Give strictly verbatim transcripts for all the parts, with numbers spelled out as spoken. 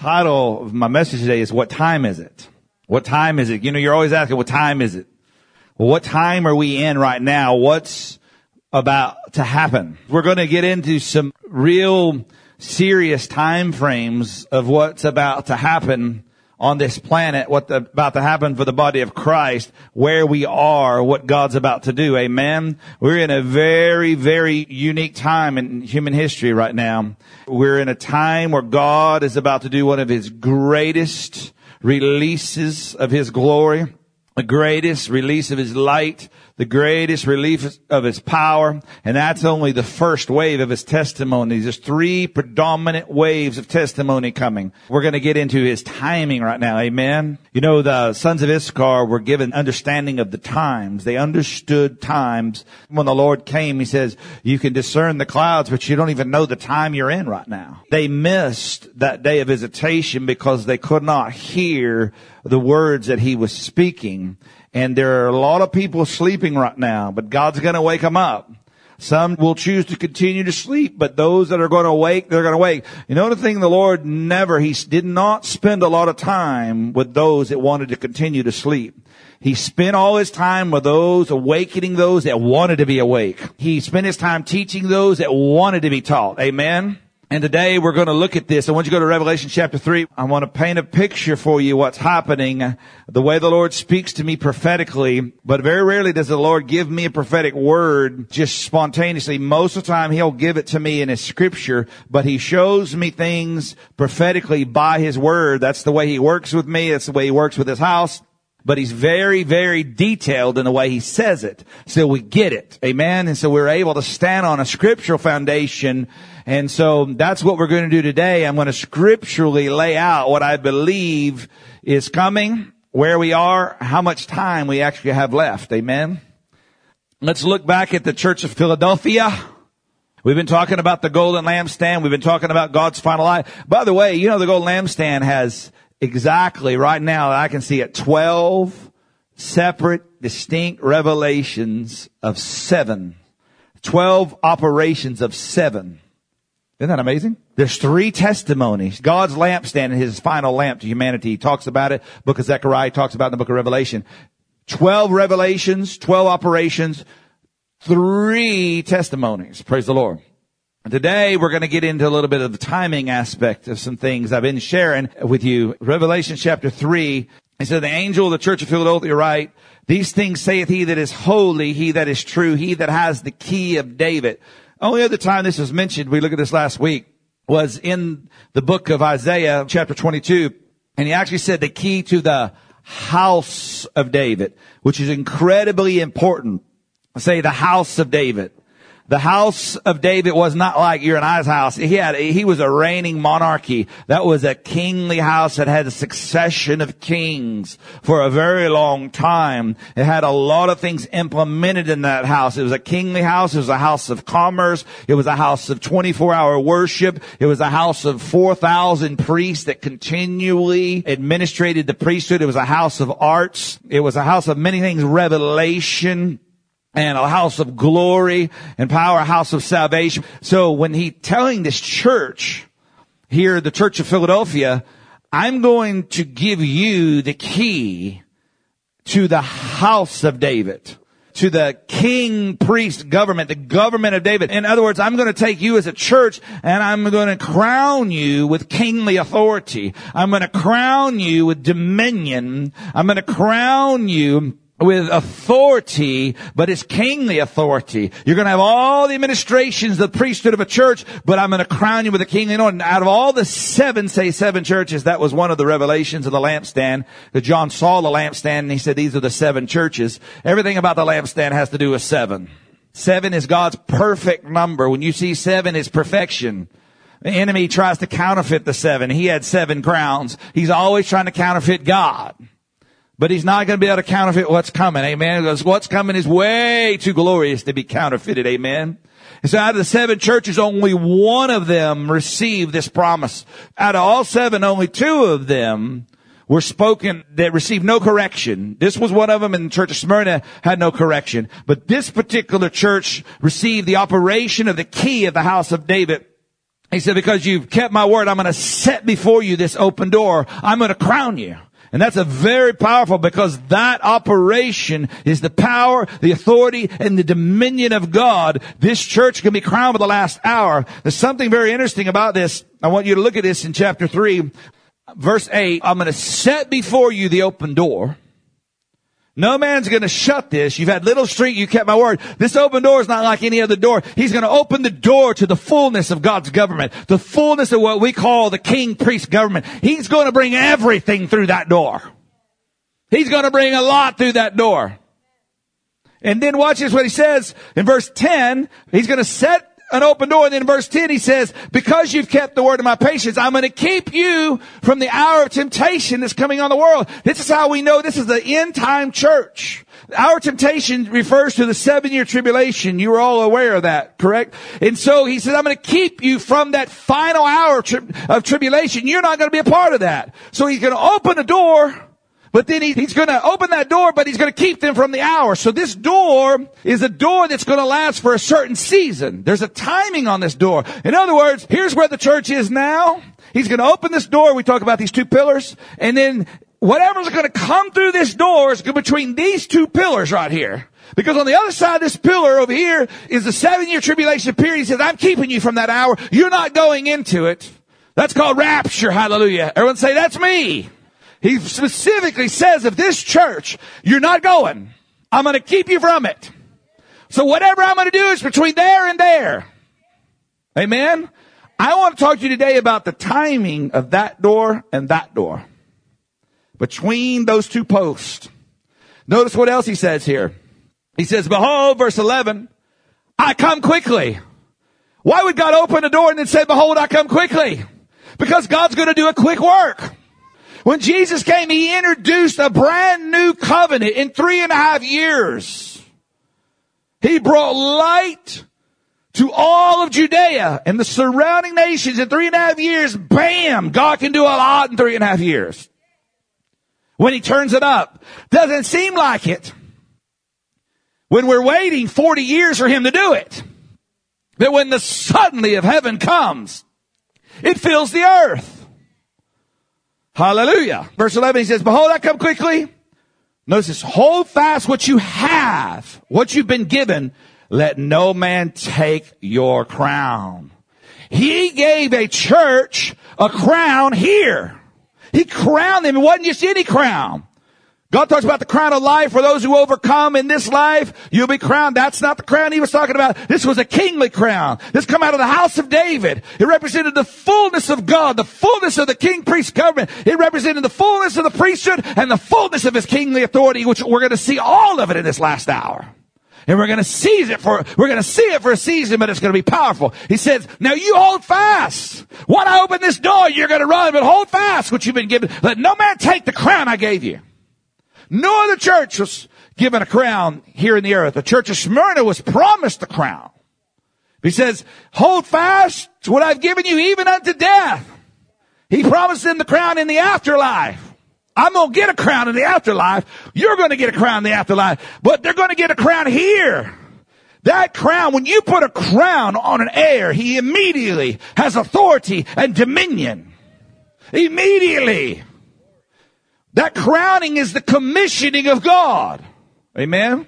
title of my message today is, what time is it? What time is it? You know, you're always asking, what time is it? Well, what time are we in right now? What's about to happen? We're going to get into some real serious time frames of what's about to happen on this planet, what's about to happen for the body of Christ, where we are, what God's about to do. Amen. We're in a very, very unique time in human history right now. We're in a time where God is about to do one of His greatest releases of His glory, the greatest release of His light, the greatest relief of His power. And that's only the first wave of His testimony. There's three predominant waves of testimony coming. We're going to get into His timing right now. Amen. You know, the sons of Issachar were given understanding of the times. They understood times. When the Lord came, He says, you can discern the clouds, but you don't even know the time you're in right now. They missed that day of visitation because they could not hear the words that He was speaking. And there are a lot of people sleeping right now, but God's going to wake them up. Some will choose to continue to sleep, but those that are going to wake, they're going to wake. You know the thing, the Lord never, He did not spend a lot of time with those that wanted to continue to sleep. He spent all His time with those, awakening those that wanted to be awake. He spent His time teaching those that wanted to be taught. Amen. And today we're going to look at this. I want you to go to Revelation chapter three. I want to paint a picture for you what's happening, the way the Lord speaks to me prophetically. But very rarely does the Lord give me a prophetic word just spontaneously. Most of the time He'll give it to me in His scripture, but He shows me things prophetically by His word. That's the way He works with me. That's the way He works with His house. But He's very, very detailed in the way He says it. So we get it. Amen. And so we're able to stand on a scriptural foundation. And so that's what we're going to do today. I'm going to scripturally lay out what I believe is coming, where we are, how much time we actually have left. Amen. Let's look back at the church of Philadelphia. We've been talking about the golden lampstand. We've been talking about God's final eye. By the way, you know, the golden lampstand has exactly right now I can see it twelve separate distinct revelations of seven. twelve operations of seven. Isn't that amazing? There's three testimonies. God's lampstand and His final lamp to humanity. He talks about it. Book of Zechariah talks about it in the book of Revelation. twelve revelations, twelve operations, three testimonies. Praise the Lord. Today, we're going to get into a little bit of the timing aspect of some things I've been sharing with you. Revelation chapter three, it says, the angel of the church of Philadelphia write, these things saith He that is holy, He that is true, He that has the key of David. Only other time this was mentioned, we looked at this last week, was in the book of Isaiah, chapter twenty-two. And He actually said the key to the house of David, which is incredibly important. I say the house of David. The house of David was not like your and I's house. He had, he was a reigning monarchy. That was a kingly house that had a succession of kings for a very long time. It had a lot of things implemented in that house. It was a kingly house. It was a house of commerce. It was a house of twenty-four hour worship. It was a house of four thousand priests that continually administrated the priesthood. It was a house of arts. It was a house of many things, revelation, and a house of glory and power, a house of salvation. So when He telling this church here, the church of Philadelphia, I'm going to give you the key to the house of David, to the king, priest, government, the government of David. In other words, I'm going to take you as a church and I'm going to crown you with kingly authority. I'm going to crown you with dominion. I'm going to crown you with authority, but it's kingly authority. You're going to have all the administrations, the priesthood of a church, but I'm going to crown you with a kingly anointing. Out of all the seven, say seven churches, that was one of the revelations of the lampstand. That John saw the lampstand and he said, these are the seven churches. Everything about the lampstand has to do with seven. Seven is God's perfect number. When you see seven, it's perfection. The enemy tries to counterfeit the seven. He had seven crowns. He's always trying to counterfeit God. But he's not going to be able to counterfeit what's coming. Amen. Because what's coming is way too glorious to be counterfeited. Amen. And so out of the seven churches, only one of them received this promise. Out of all seven, only two of them were spoken that received no correction. This was one of them, and the church of Smyrna had no correction. But this particular church received the operation of the key of the house of David. He said, because you've kept my word, I'm going to set before you this open door. I'm going to crown you. And that's a very powerful, because that operation is the power, the authority, and the dominion of God. This church can be crowned with the last hour. There's something very interesting about this. I want you to look at this in chapter three, verse eight. I'm going to set before you the open door. No man's going to shut this. You've had Little Street. You kept my word. This open door is not like any other door. He's going to open the door to the fullness of God's government, the fullness of what we call the king priest government. He's going to bring everything through that door. He's going to bring a lot through that door. And then watch this, what he says in verse ten. He's going to set an open door. And then in verse ten, he says, because you've kept the word of my patience, I'm going to keep you from the hour of temptation that's coming on the world. This is how we know this is the end time church. Our temptation refers to the seven year tribulation. You were all aware of that, correct? And so he says, I'm going to keep you from that final hour of, tri- of tribulation. You're not going to be a part of that. So he's going to open a door. But then he, he's going to open that door, but he's going to keep them from the hour. So this door is a door that's going to last for a certain season. There's a timing on this door. In other words, here's where the church is now. He's going to open this door. We talk about these two pillars. And then whatever's going to come through this door is between these two pillars right here. Because on the other side of this pillar over here is the seven-year tribulation period. He says, I'm keeping you from that hour. You're not going into it. That's called rapture. Hallelujah. Everyone say, that's me. He specifically says, if this church, you're not going, I'm going to keep you from it. So whatever I'm going to do is between there and there. Amen. I want to talk to you today about the timing of that door and that door. Between those two posts. Notice what else he says here. He says, behold, verse eleven, I come quickly. Why would God open a door and then say, behold, I come quickly? Because God's going to do a quick work. When Jesus came, he introduced a brand new covenant in three and a half years. He brought light to all of Judea and the surrounding nations in three and a half years. Bam! God can do a lot in three and a half years. When he turns it up. Doesn't seem like it. When we're waiting forty years for him to do it. But when the suddenly of heaven comes, it fills the earth. Hallelujah. Verse eleven, he says, behold, I come quickly. Notice this, hold fast what you have, what you've been given. Let no man take your crown. He gave a church a crown here. He crowned them. It wasn't just any crown. God talks about the crown of life for those who overcome in this life. You'll be crowned. That's not the crown he was talking about. This was a kingly crown. This come out of the house of David. It represented the fullness of God, the fullness of the king priest government. It represented the fullness of the priesthood and the fullness of his kingly authority, which we're going to see all of it in this last hour. And we're going to seize it for, we're going to see it for a season, but it's going to be powerful. He says, now you hold fast. When I open this door, you're going to run, but hold fast what you've been given. Let no man take the crown I gave you. No other church was given a crown here in the earth. The church of Smyrna was promised the crown. He says, hold fast to what I've given you even unto death. He promised them the crown in the afterlife. I'm going to get a crown in the afterlife. You're going to get a crown in the afterlife. But they're going to get a crown here. That crown, when you put a crown on an heir, he immediately has authority and dominion. Immediately. That crowning is the commissioning of God. Amen.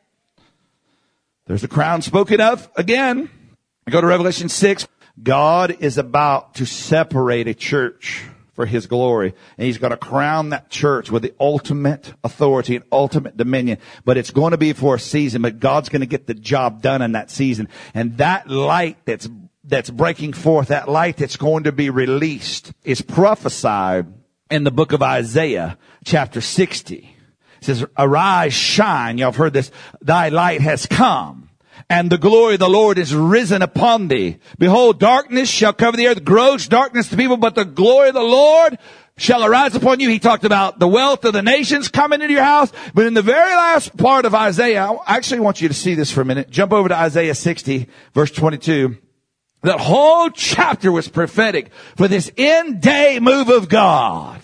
There's a crown spoken of again. I go to Revelation six. God is about to separate a church for his glory. And he's going to crown that church with the ultimate authority and ultimate dominion. But it's going to be for a season. But God's going to get the job done in that season. And that light that's, that's breaking forth, that light that's going to be released is prophesied in the book of Isaiah, chapter sixty. It says, arise, shine. Y'all have heard this. Thy light has come, and the glory of the Lord is risen upon thee. Behold, darkness shall cover the earth, gross darkness to people, but the glory of the Lord shall arise upon you. He talked about the wealth of the nations coming into your house. But in the very last part of Isaiah, I actually want you to see this for a minute. Jump over to Isaiah sixty, verse twenty-two. That whole chapter was prophetic for this end day move of God.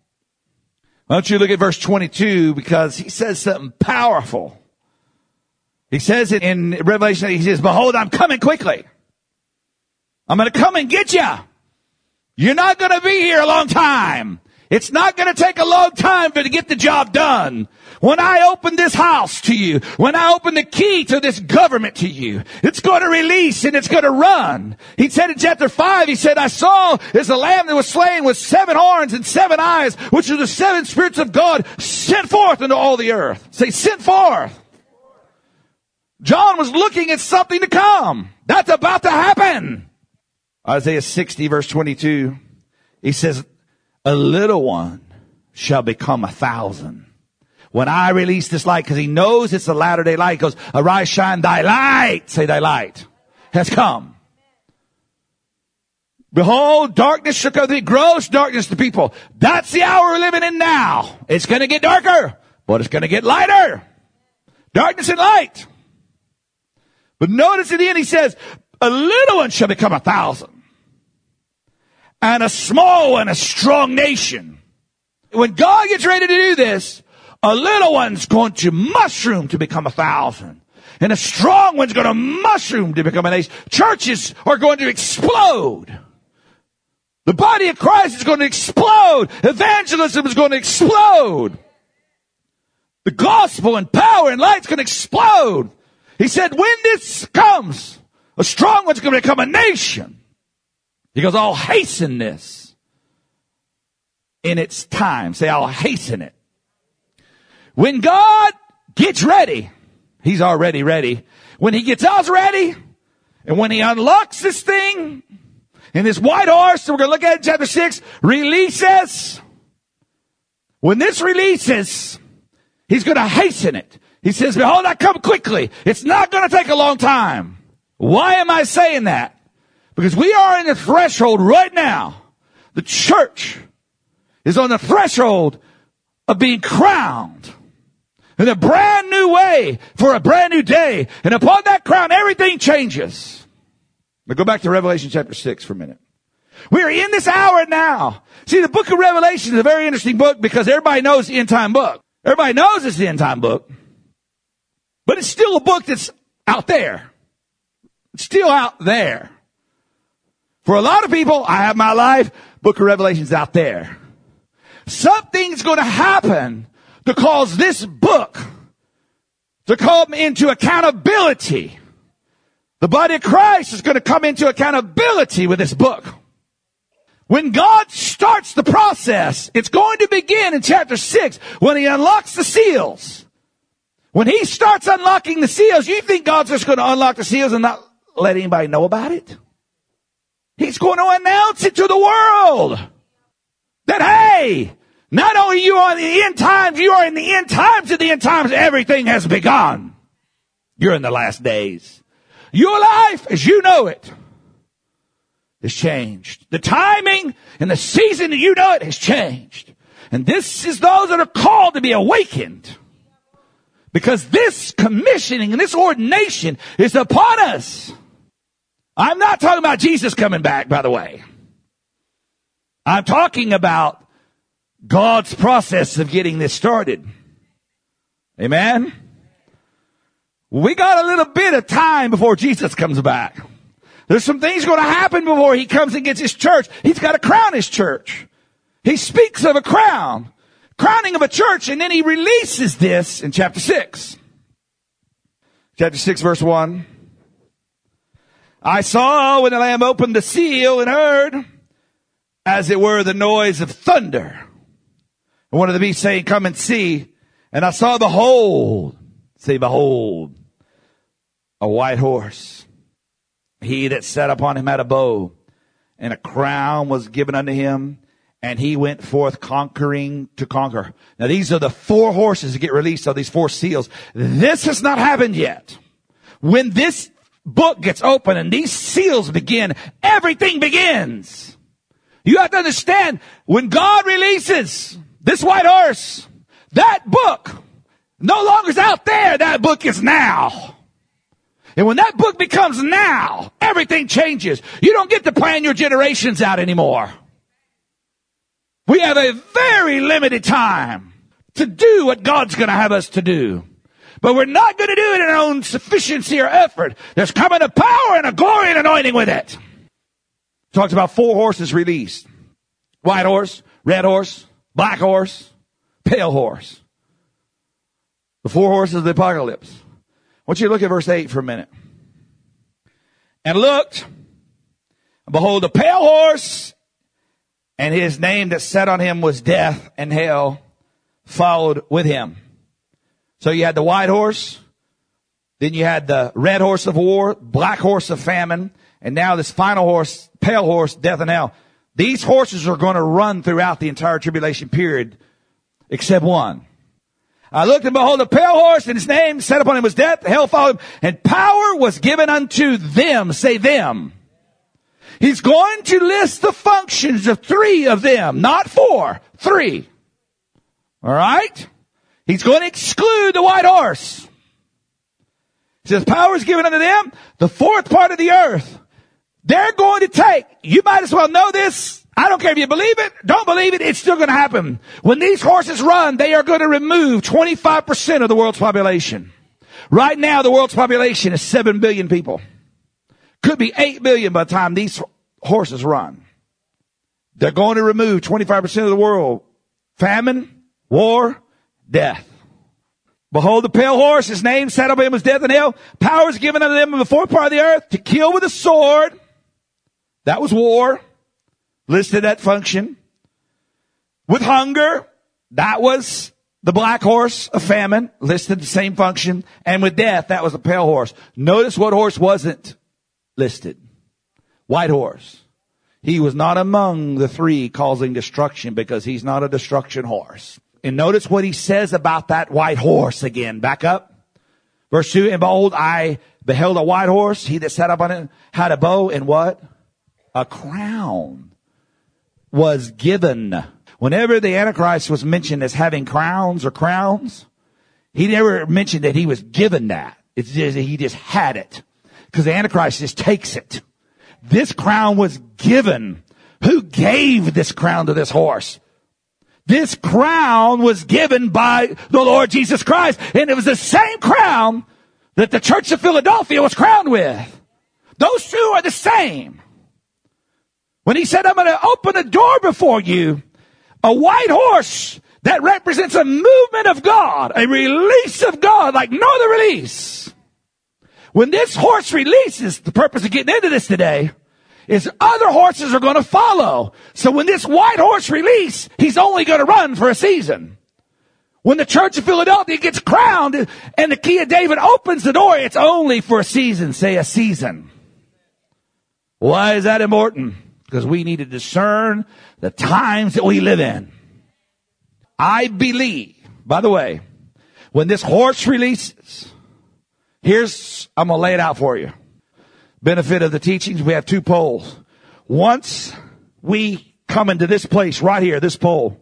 Why don't you look at verse twenty-two, because he says something powerful. He says it in Revelation, he says, behold, I'm coming quickly. I'm going to come and get you. You're not going to be here a long time. It's not going to take a long time for to get the job done. When I open this house to you, when I open the key to this government to you, it's going to release and it's going to run. He said in chapter five, he said, I saw as a lamb that was slain with seven horns and seven eyes, which are the seven spirits of God sent forth into all the earth. Say, sent forth. John was looking at something to come. That's about to happen. Isaiah sixty verse twenty-two, he says, a little one shall become a thousand. When I release this light, because he knows it's the latter day light, he goes, arise, shine, thy light, say thy light, has come. Behold, darkness shall come, gross darkness to people. That's the hour we're living in now. It's going to get darker, but it's going to get lighter. Darkness and light. But notice at the end he says, a little one shall become a thousand. And a small one, a strong nation. When God gets ready to do this, a little one's going to mushroom to become a thousand. And a strong one's going to mushroom to become a nation. Churches are going to explode. The body of Christ is going to explode. Evangelism is going to explode. The gospel and power and light is going to explode. He said, when this comes, a strong one's going to become a nation. He goes, I'll hasten this in its time. Say, I'll hasten it. When God gets ready, he's already ready. When he gets us ready, and when he unlocks this thing, and this white horse that we're going to look at in chapter six, releases, when this releases, he's going to hasten it. He says, behold, I come quickly. It's not going to take a long time. Why am I saying that? Because we are in the threshold right now. The church is on the threshold of being crowned in a brand new way for a brand new day. And upon that crown, everything changes. Now go back to Revelation chapter six for a minute. We are in this hour now. See, the book of Revelation is a very interesting book because everybody knows the end time book. Everybody knows it's the end time book. But it's still a book that's out there. It's still out there. For a lot of people, I have my life, book of Revelation's out there. Something's going to happen to cause this book to come into accountability. The body of Christ is going to come into accountability with this book. When God starts the process, it's going to begin in chapter six when he unlocks the seals. When he starts unlocking the seals, you think God's just going to unlock the seals and not let anybody know about it? He's going to announce it to the world that, hey, not only you are in the end times, you are in the end times of the end times. Everything has begun. You're in the last days. Your life, as you know it, has changed. The timing and the season that you know it has changed. And this is those that are called to be awakened. Because this commissioning and this ordination is upon us. I'm not talking about Jesus coming back, by the way. I'm talking about God's process of getting this started. Amen? We got a little bit of time before Jesus comes back. There's some things going to happen before he comes and gets his church. He's got to crown his church. He speaks of a crown, crowning of a church, and then he releases this in chapter six. Chapter six, verse one. I saw when the Lamb opened the seal and heard, as it were, the noise of thunder. And one of the beasts saying, come and see. And I saw, behold, say, behold, a white horse. He that sat upon him had a bow, and a crown was given unto him, and he went forth conquering to conquer. Now these are the four horses that get released of these four seals. This has not happened yet. When this book gets open and these seals begin, everything begins. You have to understand, when God releases this white horse, that book no longer is out there. That book is now. And when that book becomes now, everything changes. You don't get to plan your generations out anymore. We have a very limited time to do what God's going to have us to do. But we're not going to do it in our own sufficiency or effort. There's coming a power and a glory and anointing with it. Talks about four horses released. White horse, red horse, black horse, pale horse. The four horses of the apocalypse. I want you to look at verse eight for a minute. And looked, and behold, a pale horse, and his name that sat on him was Death, and hell followed with him. So you had the white horse, then you had the red horse of war, black horse of famine, and now this final horse, pale horse, death and hell. These horses are going to run throughout the entire tribulation period, except one. I looked and behold a pale horse, and his name set upon him was Death, hell followed him, and power was given unto them, say them. He's going to list the functions of three of them, not four, three. All right? He's going to exclude the white horse. He says, power is given unto them, the fourth part of the earth. They're going to take, you might as well know this. I don't care if you believe it, don't believe it, it's still going to happen. When these horses run, they are going to remove twenty-five percent of the world's population. Right now, the world's population is seven billion people. Could be eight billion by the time these horses run. They're going to remove twenty-five percent of the world. Famine, war, death. Behold, the pale horse, his name sat up him was Death and hell. Power is given unto them in the fourth part of the earth to kill with a sword. That was war. Listed that function. With hunger. That was the black horse of famine. Listed the same function. And with death, that was the pale horse. Notice what horse wasn't listed. White horse. He was not among the three causing destruction because he's not a destruction horse. And notice what he says about that white horse again. Back up. Verse two, and behold, I beheld a white horse. He that sat up on it had a bow and what? A crown was given. Whenever the Antichrist was mentioned as having crowns or crowns, he never mentioned that he was given that. It's just, he just had it. Because the Antichrist just takes it. This crown was given. Who gave this crown to this horse? This crown was given by the Lord Jesus Christ. And it was the same crown that the church of Philadelphia was crowned with. Those two are the same. When he said, I'm going to open a door before you, a white horse that represents a movement of God, a release of God like no other release. When this horse releases, the purpose of getting into this today is other horses are going to follow. So when this white horse release, he's only going to run for a season. When the church of Philadelphia gets crowned and the key of David opens the door, it's only for a season. Say a season. Why is that important? Because we need to discern the times that we live in. I believe, by the way, when this horse releases, here's, I'm going to lay it out for you. Benefit of the teachings, we have two poles. Once we come into this place right here, this pole,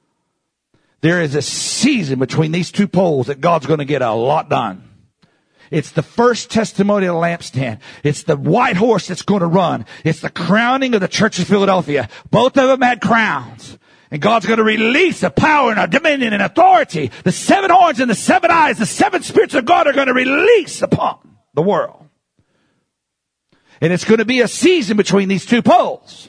there is a season between these two poles that God's going to get a lot done. It's the first testimony of the lampstand. It's the white horse that's going to run. It's the crowning of the church of Philadelphia. Both of them had crowns. And God's going to release a power and a dominion and authority. The seven horns and the seven eyes, the seven spirits of God are going to release upon the world. And it's going to be a season between these two poles.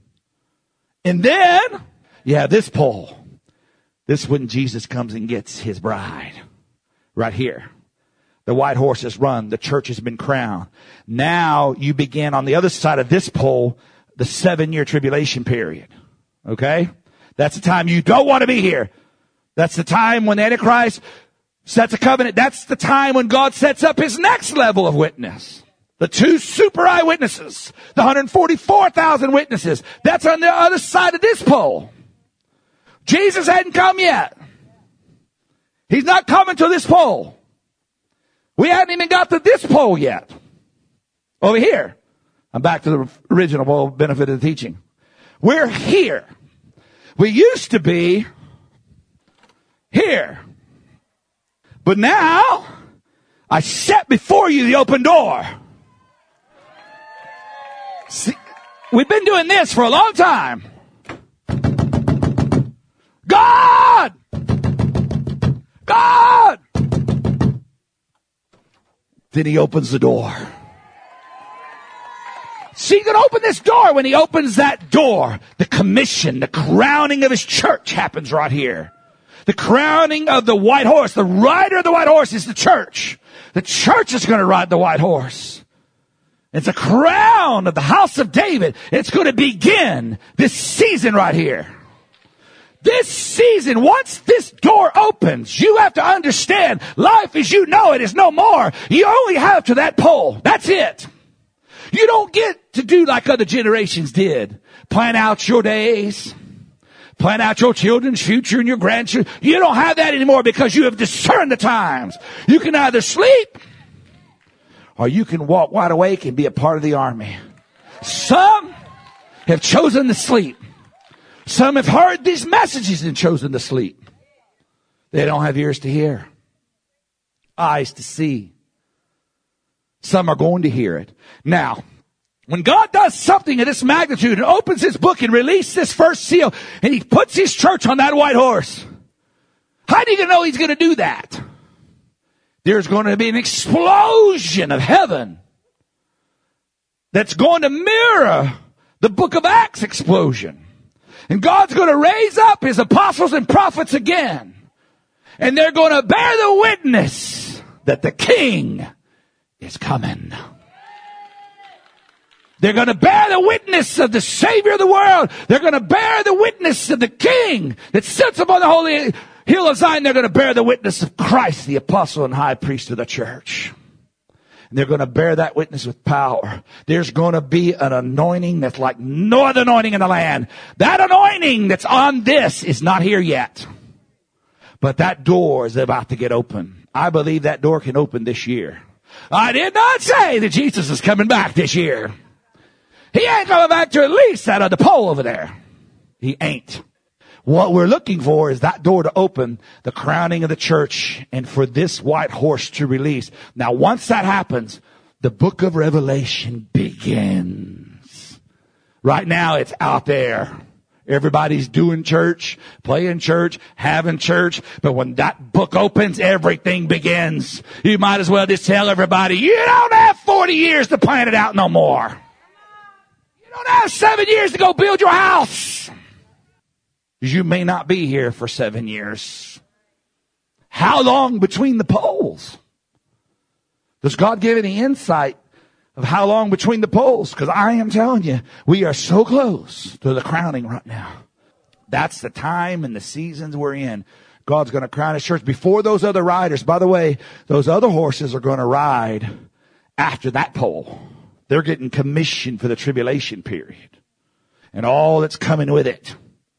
And then you have this pole. This is when Jesus comes and gets his bride. Right here. The white horse has run. The church has been crowned. Now you begin on the other side of this pole, the seven year tribulation period. Okay? That's the time you don't want to be here. That's the time when the Antichrist sets a covenant. That's the time when God sets up his next level of witness. The two super eyewitnesses. The one hundred forty-four thousand witnesses. That's on the other side of this pole. Jesus hadn't come yet. He's not coming to this pole. We haven't even got to this pole yet. Over here. I'm back to the original pole, benefit of the teaching. We're here. We used to be here. But now, I set before you the open door. See, we've been doing this for a long time. God! God! Then he opens the door. So he's going to open this door. When he opens that door, the commission, the crowning of his church happens right here. The crowning of the white horse. The rider of the white horse is the church. The church is going to ride the white horse. It's a crown of the house of David. It's going to begin this season right here. This season, once this door opens, you have to understand life as you know it is no more. You only have to that pole. That's it. You don't get to do like other generations did. Plan out your days. Plan out your children's future and your grandchildren. You don't have that anymore because you have discerned the times. You can either sleep or you can walk wide awake and be a part of the army. Some have chosen to sleep. Some have heard these messages and chosen to sleep. They don't have ears to hear, eyes to see. Some are going to hear it. Now, when God does something of this magnitude and opens his book and releases this first seal and he puts his church on that white horse, how do you know he's going to do that? There's going to be an explosion of heaven that's going to mirror the book of Acts explosion. And God's going to raise up his apostles and prophets again. And they're going to bear the witness that the King is coming. They're going to bear the witness of the Savior of the world. They're going to bear the witness of the King that sits upon the holy hill of Zion. They're going to bear the witness of Christ, the apostle and high priest of the church. And they're going to bear that witness with power. There's going to be an anointing that's like no other anointing in the land. That anointing that's on this is not here yet. But that door is about to get open. I believe that door can open this year. I did not say that Jesus is coming back this year. He ain't coming back to at least that other pole over there. He ain't. What we're looking for is that door to open, the crowning of the church, and for this white horse to release. Now, once that happens, the book of Revelation begins. Right now, it's out there. Everybody's doing church, playing church, having church. But when that book opens, everything begins. You might as well just tell everybody, you don't have forty years to plan it out no more. You don't have seven years to go build your house. You may not be here for seven years. How long between the poles? Does God give any insight of how long between the poles? Because I am telling you, we are so close to the crowning right now. That's the time and the seasons we're in. God's going to crown his church before those other riders. By the way, those other horses are going to ride after that pole. They're getting commissioned for the tribulation period and all that's coming with it.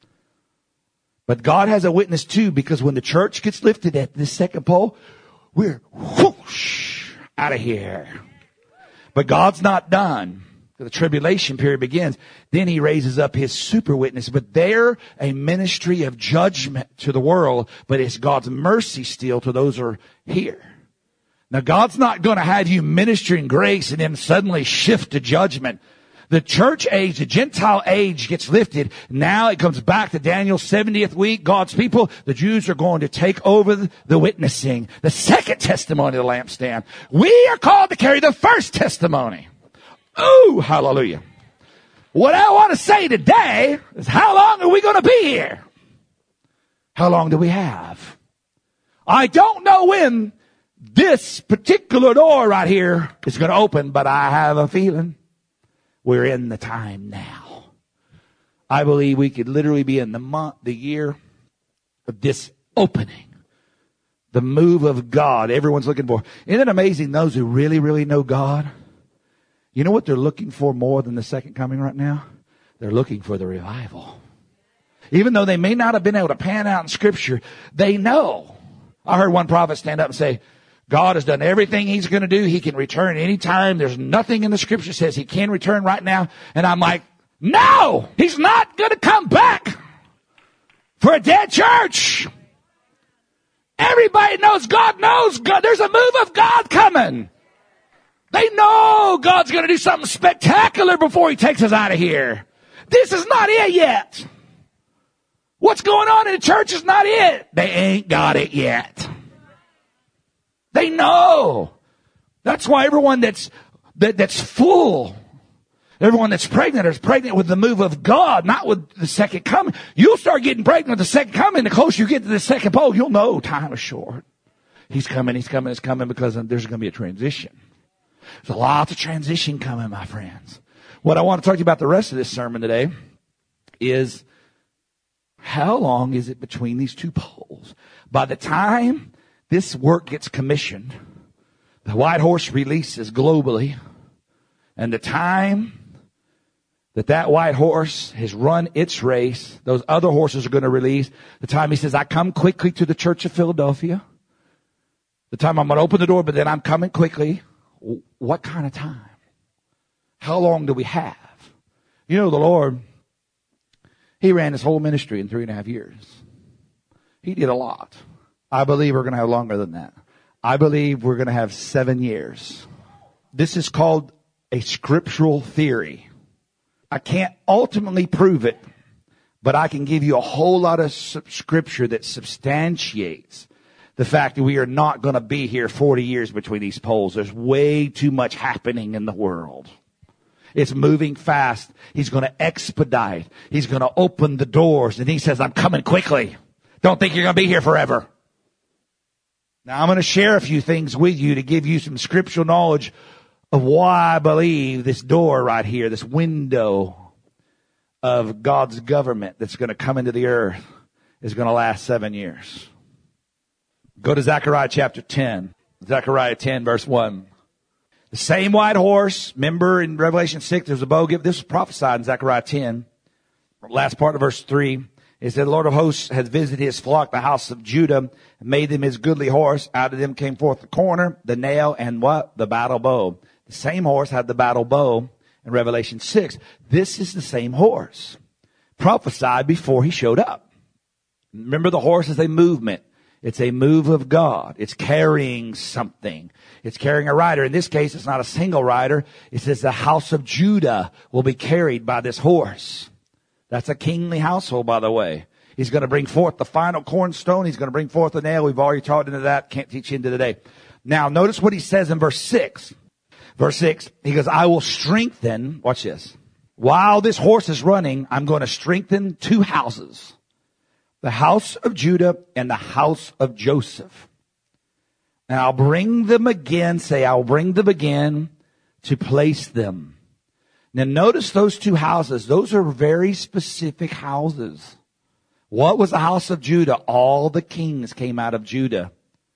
But God has a witness too, because when the church gets lifted at this second pole, we're whoosh out of here. But God's not done. The tribulation period begins. Then he raises up his super witness. But they're a ministry of judgment to the world, but it's God's mercy still to those who are here. Now, God's not going to have you ministering grace and then suddenly shift to judgment. The church age, the Gentile age gets lifted. Now it comes back to Daniel's seventieth week. God's people, the Jews are going to take over the witnessing, the second testimony of the lampstand. We are called to carry the first testimony. Ooh, hallelujah. What I want to say today is, how long are we going to be here? How long do we have? I don't know when this particular door right here is going to open, but I have a feeling we're in the time now. I believe we could literally be in the month, the year of this opening. The move of God everyone's looking for. Isn't it amazing, those who really, really know God? You know what they're looking for more than the second coming right now? They're looking for the revival. Even though they may not have been able to pan out in Scripture, they know. I heard one prophet stand up and say, God has done everything he's going to do. He can return anytime. There's nothing in the Scripture says he can return right now. And I'm like, no, he's not going to come back for a dead church. Everybody knows God knows God. There's a move of God coming. They know God's going to do something spectacular before he takes us out of here. This is not it yet. What's going on in the church is not it. They ain't got it yet. They know. That's why everyone that's that, that's full Everyone that's pregnant is pregnant with the move of God, not with the second coming. You'll start getting pregnant with the second coming. The closer you get to the second pole, you'll know time is short. He's coming, he's coming, he's coming, because there's going to be a transition. There's a lot of transition coming, my friends. What I want to talk to you about the rest of this sermon today is how long is it between these two poles? By the time this work gets commissioned, the white horse releases globally, and the time that that white horse has run its race, those other horses are going to release. The time he says, I come quickly to the church of Philadelphia. The time I'm going to open the door, but then I'm coming quickly. What kind of time? How long do we have? You know, the Lord, he ran his whole ministry in three and a half years. He did a lot. I believe we're going to have longer than that. I believe we're going to have seven years. This is called a scriptural theory. I can't ultimately prove it, but I can give you a whole lot of scripture that substantiates the fact that we are not going to be here forty years between these poles. There's way too much happening in the world. It's moving fast. He's going to expedite. He's going to open the doors. And he says, I'm coming quickly. Don't think you're going to be here forever. Now, I'm going to share a few things with you to give you some scriptural knowledge of why I believe this door right here, this window of God's government that's going to come into the earth, is going to last seven years. Go to Zechariah chapter ten. Zechariah ten, verse one. The same white horse, remember in Revelation six, there's a bow gift. This was prophesied in Zechariah ten. Last part of verse three. It said, the Lord of hosts has visited his flock, the house of Judah, and made them his goodly horse. Out of them came forth the corner, the nail, and what? The battle bow. The same horse had the battle bow in Revelation six. This is the same horse prophesied before he showed up. Remember, the horse is a movement. It's a move of God. It's carrying something. It's carrying a rider. In this case, it's not a single rider. It says the house of Judah will be carried by this horse. That's a kingly household, by the way. He's going to bring forth the final cornerstone. He's going to bring forth the nail. We've already taught into that. Can't teach you into today. Now, notice what he says in verse six. Verse six, he goes, I will strengthen, watch this. While this horse is running, I'm going to strengthen two houses. The house of Judah and the house of Joseph. And I'll bring them again, say, I'll bring them again to place them. Now notice those two houses. Those are very specific houses. What was the house of Judah? All the kings came out of Judah.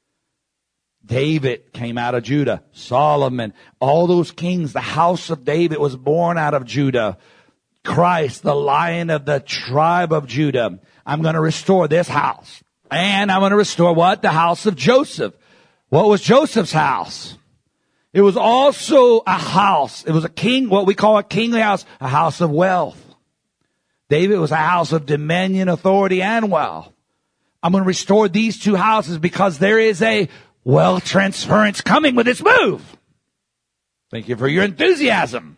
David came out of Judah. Solomon, all those kings, the house of David was born out of Judah. Christ, the Lion of the tribe of Judah. I'm going to restore this house. And I'm going to restore what? The house of Joseph. What was Joseph's house? It was also a house. It was a king, what we call a kingly house, a house of wealth. David was a house of dominion, authority, and wealth. I'm going to restore these two houses because there is a wealth transference coming with this move. Thank you for your enthusiasm.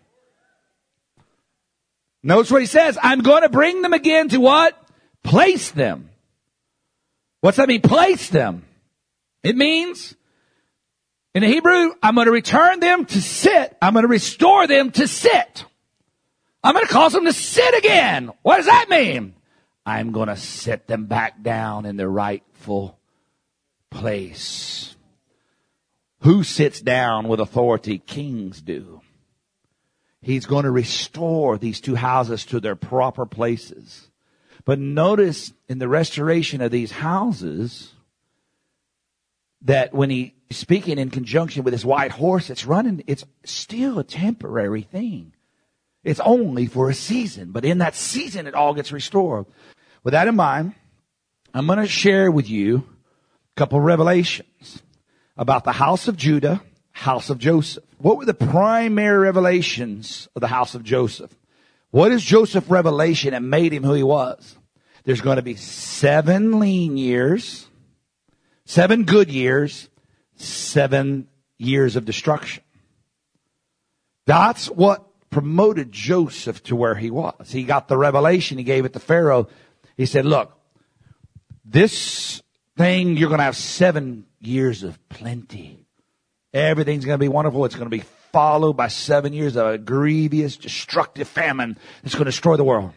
Notice what he says. I'm going to bring them again to what? Place them. What's that mean? Place them. It means, in the Hebrew, I'm going to return them to sit. I'm going to restore them to sit. I'm going to cause them to sit again. What does that mean? I'm going to set them back down in their rightful place. Who sits down with authority? Kings do. He's going to restore these two houses to their proper places. But notice in the restoration of these houses that when he's speaking in conjunction with his white horse that's running, it's still a temporary thing. It's only for a season, but in that season, it all gets restored. With that in mind, I'm going to share with you a couple of revelations about the house of Judah, house of Joseph. What were the primary revelations of the house of Joseph? What is Joseph's revelation that made him who he was? There's going to be seven lean years, seven good years, seven years of destruction. That's what promoted Joseph to where he was. He got the revelation. He gave it to Pharaoh. He said, look, this thing, you're going to have seven years of plenty. Everything's going to be wonderful. It's going to be followed by seven years of a grievous, destructive famine that's going to destroy the world.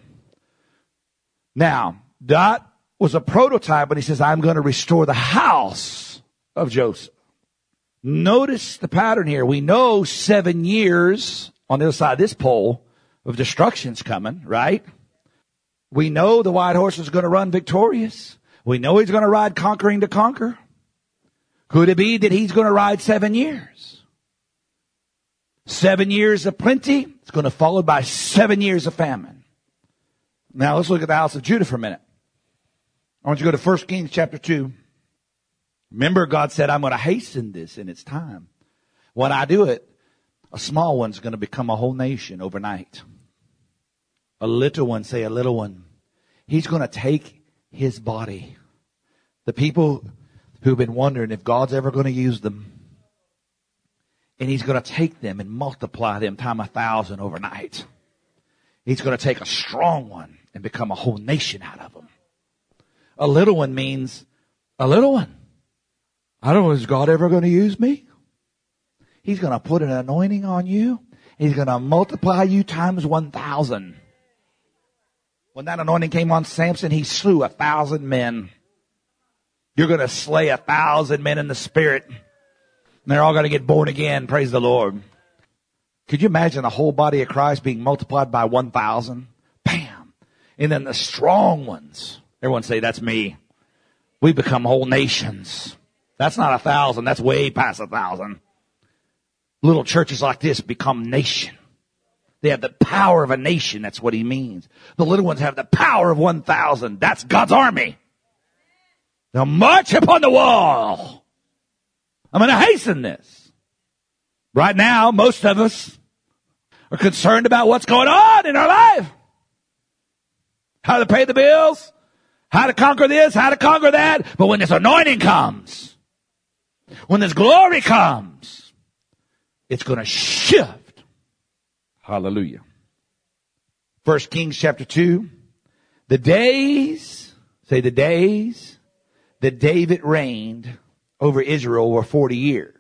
Now, that was a prototype, but he says, I'm going to restore the house of Joseph. Notice the pattern here. We know seven years on the other side of this pole of destruction's coming, right? We know the white horse is going to run victorious. We know he's going to ride conquering to conquer. Could it be that he's going to ride seven years? Seven years of plenty. It's going to be followed by seven years of famine. Now let's look at the house of Judah for a minute. I want you to go to First Kings chapter two. Remember, God said, I'm going to hasten this in its time. When I do it, a small one's going to become a whole nation overnight. A little one, say a little one. He's going to take his body. The people who've been wondering if God's ever going to use them. And he's going to take them and multiply them time a thousand overnight. He's going to take a strong one and become a whole nation out of them. A little one means a little one. I don't know, is God ever going to use me? He's going to put an anointing on you. He's going to multiply you times one thousand. When that anointing came on Samson, he slew a thousand men. You're going to slay a thousand men in the spirit. And they're all going to get born again. Praise the Lord. Could you imagine the whole body of Christ being multiplied by one thousand? Bam. And then the strong ones. Everyone say, that's me. We become whole nations. That's not a thousand. That's way past a thousand. Little churches like this become nation. They have the power of a nation. That's what he means. The little ones have the power of one thousand. That's God's army. They'll march upon the wall. I'm going to hasten this. Right now, most of us are concerned about what's going on in our life. How to pay the bills. How to conquer this. How to conquer that. But when this anointing comes, when this glory comes, it's going to shift. Hallelujah. First Kings chapter two. The days, say the days that David reigned over Israel were forty years.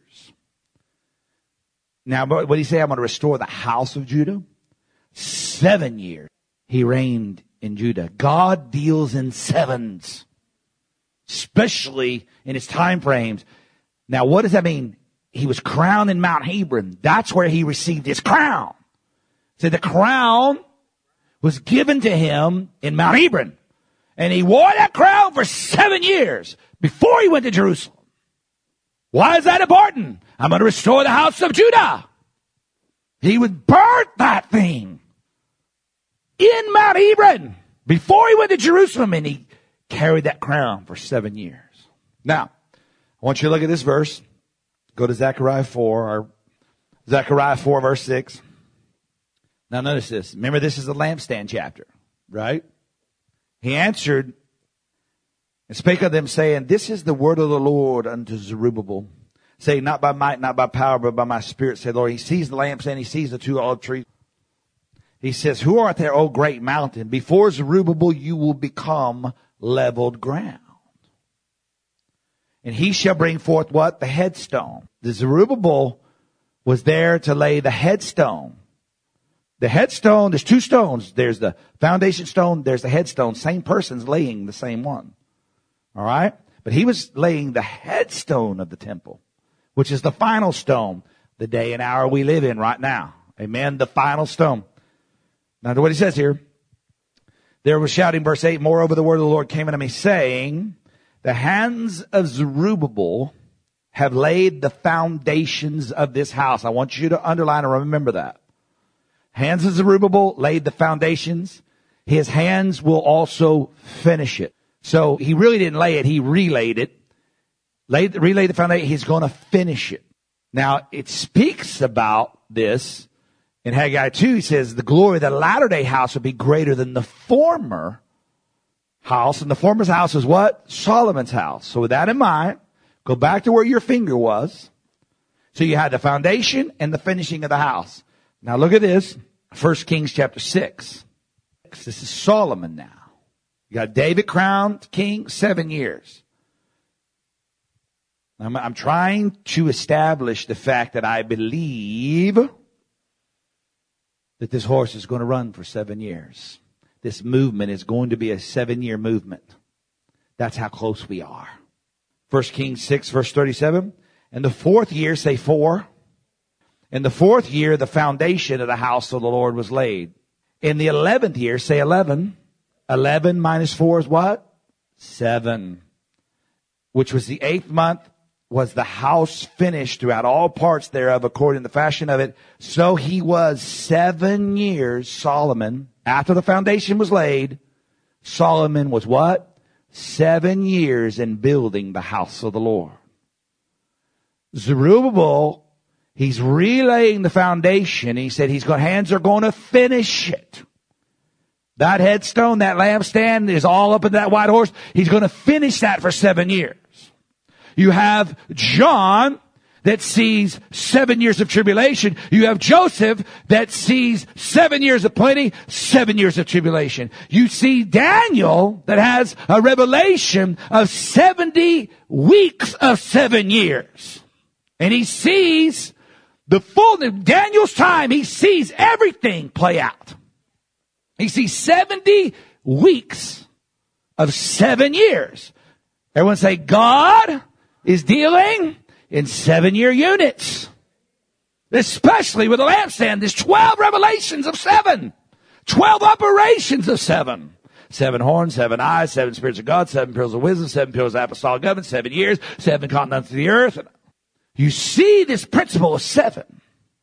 Now, what did he say? I'm going to restore the house of Judah. Seven years he reigned in Judah. God deals in sevens, especially in his time frames. Now, what does that mean? He was crowned in Mount Hebron. That's where he received his crown. So the crown was given to him in Mount Hebron. And he wore that crown for seven years before he went to Jerusalem. Why is that important? I'm going to restore the house of Judah. He would burn that thing in Mount Hebron before he went to Jerusalem, and he carried that crown for seven years. Now, I want you to look at this verse. Go to Zechariah four, or Zechariah four, verse six. Now notice this. Remember, this is the lampstand chapter, right? He answered and spake of them, saying, this is the word of the Lord unto Zerubbabel, saying, not by might, not by power, but by my spirit, said the Lord. He sees the lampstand, he sees the two olive trees. He says, who art there, O great mountain? Before Zerubbabel you will become leveled ground. And he shall bring forth what? The headstone. The Zerubbabel was there to lay the headstone. The headstone, there's two stones. There's the foundation stone, there's the headstone. Same person's laying the same one. All right? But he was laying the headstone of the temple, which is the final stone, the day and hour we live in right now. Amen? The final stone. Now, what he says here, there was shouting, verse eight, moreover the word of the Lord came unto me, saying, the hands of Zerubbabel have laid the foundations of this house. I want you to underline and remember that. Hands of Zerubbabel laid the foundations. His hands will also finish it. So he really didn't lay it. He relayed it. Laid, relayed the foundation. He's going to finish it. Now, it speaks about this in Haggai two. He says, the glory of the latter day house will be greater than the former house. And the former house is what? Solomon's house. So with that in mind, go back to where your finger was. So you had the foundation and the finishing of the house. Now look at this. First Kings chapter six. This is Solomon now. You got David crowned king, seven years. I'm, I'm trying to establish the fact that I believe that this horse is going to run for seven years. This movement is going to be a seven-year movement. That's how close we are. First Kings six, verse thirty-seven. In the fourth year, say four. In the fourth year, the foundation of the house of the Lord was laid. In the eleventh year, say eleven. eleven minus four is what? Seven. Which was the eighth month, was the house finished throughout all parts thereof according to the fashion of it. So he was seven years, Solomon, after the foundation was laid. Solomon was what? Seven years in building the house of the Lord. Zerubbabel, he's relaying the foundation. He said he's got hands are going to finish it. That headstone, that lampstand is all up in that white horse. He's going to finish that for seven years. You have John that sees seven years of tribulation. You have Joseph that sees seven years of plenty, seven years of tribulation. You see Daniel that has a revelation of seventy weeks of seven years. And he sees the fullness. Daniel's time, he sees everything play out. He sees seventy weeks of seven years. Everyone say, God is dealing in seven-year units. Especially with the lampstand, there's twelve revelations of seven. twelve operations of seven. Seven horns, seven eyes, seven spirits of God, seven pillars of wisdom, seven pillars of apostolic government, seven years, seven continents of the earth. You see this principle of seven.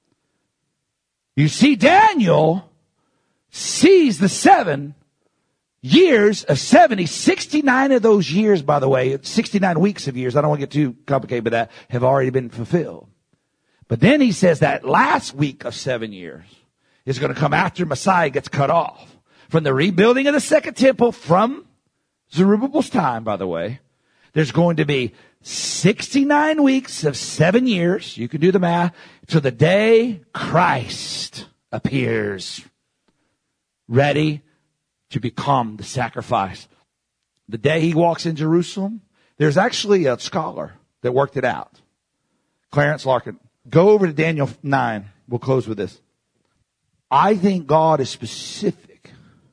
You see Daniel sees the seven years of seventy, sixty-nine of those years, by the way, sixty-nine weeks of years, I don't want to get too complicated with that, have already been fulfilled. But then he says that last week of seven years is going to come after Messiah gets cut off. From the rebuilding of the second temple, from Zerubbabel's time, by the way, there's going to be sixty-nine weeks of seven years, you can do the math, to the day Christ appears, ready to become the sacrifice. The day he walks in Jerusalem, there's actually a scholar that worked it out. Clarence Larkin. Go over to Daniel nine. We'll close with this. I think God is specific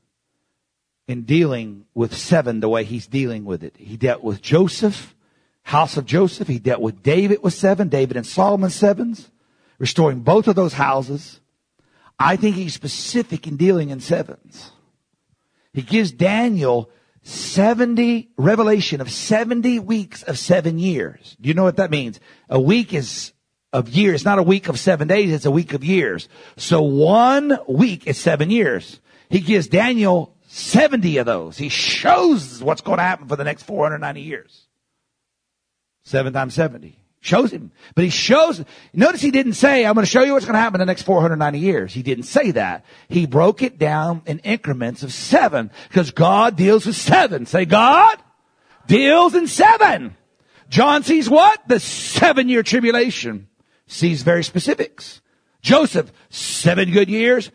in dealing with seven the way he's dealing with it. He dealt with Joseph, house of Joseph. He dealt with David with seven, David and Solomon sevens, restoring both of those houses. I think he's specific in dealing in sevens. He gives Daniel seventy, revelation of seventy weeks of seven years. Do you know what that means? A week is of years, not a week of seven days, it's a week of years. So one week is seven years. He gives Daniel seventy of those. He shows what's going to happen for the next four hundred ninety years. Seven times seventy. Shows him. But he shows, notice he didn't say, I'm going to show you what's going to happen in the next four hundred ninety years. He didn't say that. He broke it down in increments of seven, because God deals with seven. Say, God deals in seven. John sees what? The seven-year tribulation. Sees very specifics. Joseph, seven good years,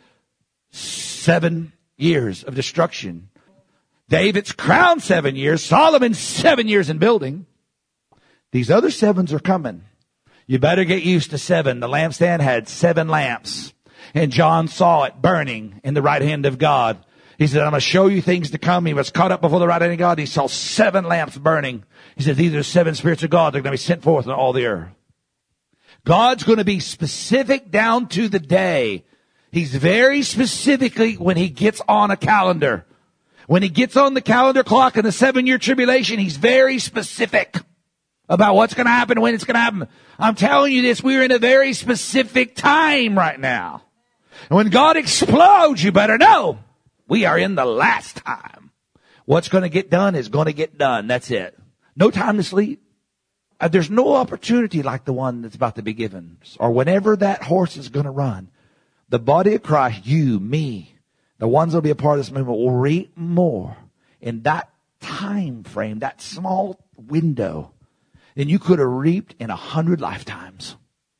seven years of destruction. David's crown, seven years. Solomon, seven years in building. These other sevens are coming. You better get used to seven. The lampstand had seven lamps, and John saw it burning in the right hand of God. He said, I'm going to show you things to come. He was caught up before the right hand of God. He saw seven lamps burning. He said, these are seven spirits of God. They're going to be sent forth in all the earth. God's going to be specific down to the day. He's very specifically when he gets on a calendar. When he gets on the calendar clock in the seven-year tribulation, he's very specific about what's going to happen, when it's going to happen. I'm telling you this, we're in a very specific time right now. And when God explodes, you better know we are in the last time. What's going to get done is going to get done. That's it. No time to sleep. Uh, there's no opportunity like the one that's about to be given, or whenever that horse is going to run. The body of Christ, you, me, the ones that will be a part of this movement will reap more in that time frame, that small window, than you could have reaped in a hundred lifetimes.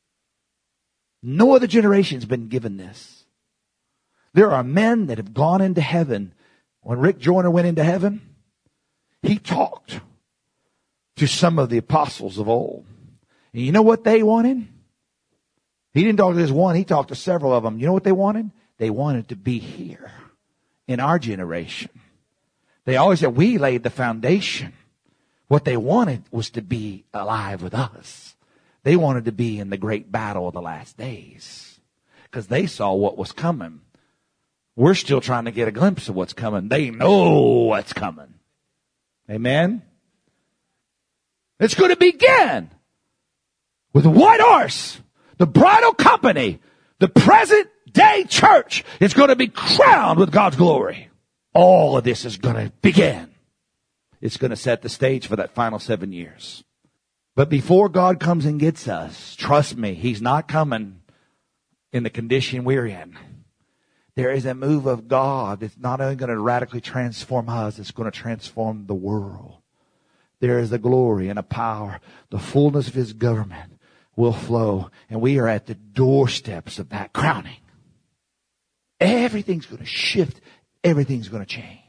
No other generation's been given this. There are men that have gone into heaven. When Rick Joyner went into heaven, he talked to some of the apostles of old. And you know what they wanted? He didn't talk to just one. He talked to several of them. You know what they wanted? They wanted to be here in our generation. They always said, we laid the foundation. What they wanted was to be alive with us. They wanted to be in the great battle of the last days because they saw what was coming. We're still trying to get a glimpse of what's coming. They know what's coming. Amen? It's going to begin with a white horse, the bridal company, the present day church. It's going to be crowned with God's glory. All of this is going to begin. It's going to set the stage for that final seven years. But before God comes and gets us, trust me, He's not coming in the condition we're in. There is a move of God that's not only going to radically transform us, it's going to transform the world. There is a glory and a power. The fullness of His government will flow. And we are at the doorsteps of that crowning. Everything's going to shift. Everything's going to change.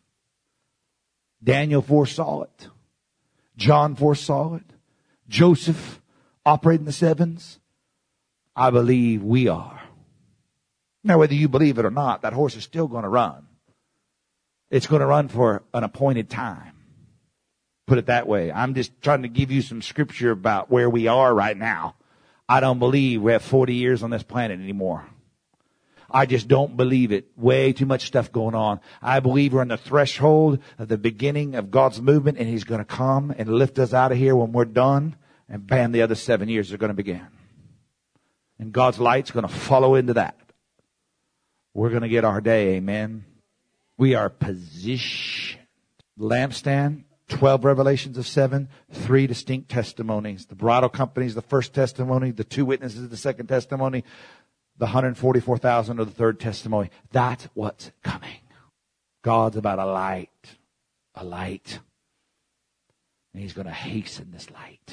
Daniel foresaw it. John foresaw it. Joseph operating the sevens. I believe we are. Now, whether you believe it or not, that horse is still going to run. It's going to run for an appointed time. Put it that way. I'm just trying to give you some scripture about where we are right now. I don't believe we have forty years on this planet anymore. I just don't believe it. Way too much stuff going on. I believe we're on the threshold of the beginning of God's movement, and He's going to come and lift us out of here when we're done, and bam, the other seven years are going to begin. And God's light's going to follow into that. We're going to get our day, amen. We are positioned. Lampstand, twelve revelations of seven, three distinct testimonies. The bridal company is the first testimony, the two witnesses the second testimony, the one hundred forty-four thousand are the third testimony. That's what's coming. God's about a light, a light. And He's going to hasten this light.